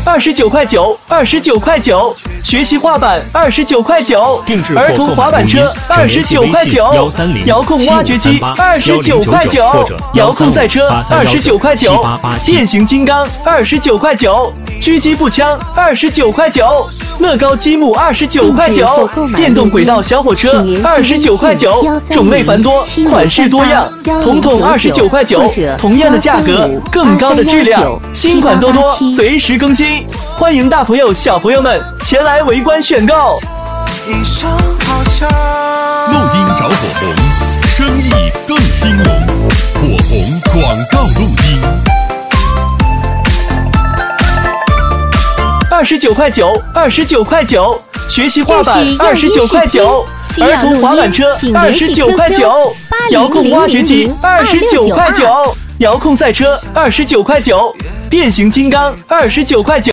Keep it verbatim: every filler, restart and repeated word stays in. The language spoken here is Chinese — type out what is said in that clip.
二十九块九，二十九块九。学习滑板二十九块九，儿童滑板车二十九块九，遥控挖掘机二十九块九，遥控赛车二十九块九，变形金刚二十九块九，狙击步枪二十九块九，乐高积木二十九块九，电动轨道小火车二十九块九，种类繁多，款式多样，统统二十九块九，同样的价格，更高的质量，新款多多，随时更新，欢迎大朋友小朋友们前来围观选购。 一声好响， 录音找火红，生意更兴隆，火红广告录音。 二十九块九，二十九块九，学习滑板二十九块九，儿童滑板车二十九块九，遥控挖掘机二十九块九，遥控赛车二十九块九，变形金刚二十九块九。